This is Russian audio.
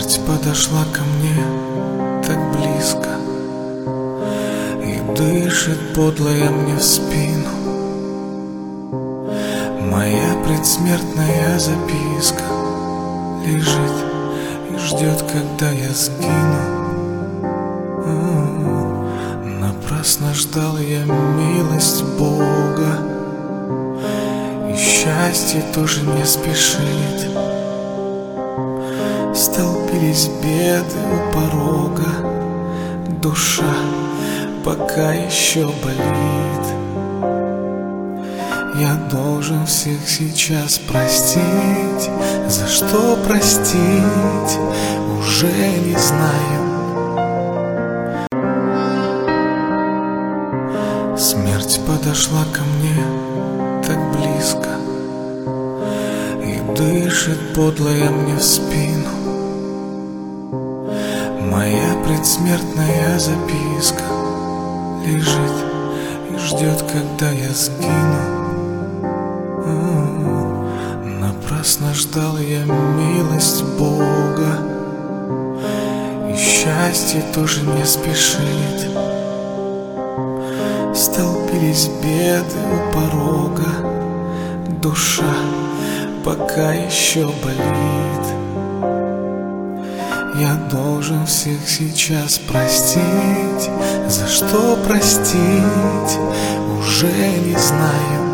Смерть подошла ко мне так близко и дышит подлая мне в спину. Моя предсмертная записка лежит и ждет, когда я сгину. Напрасно ждал я милость Бога, и счастье тоже не спешит. Столпились беды у порога, душа пока еще болит. Я должен всех сейчас простить. За что простить, уже не знаю. Смерть подошла ко мне так близко и дышит подлая мне в спину. Моя предсмертная записка лежит и ждет, когда я сгину. Напрасно ждал я милость Бога, и счастье тоже не спешит. Столпились беды у порога, душа пока еще болит. Я должен всех сейчас простить. За что простить, уже не знаю.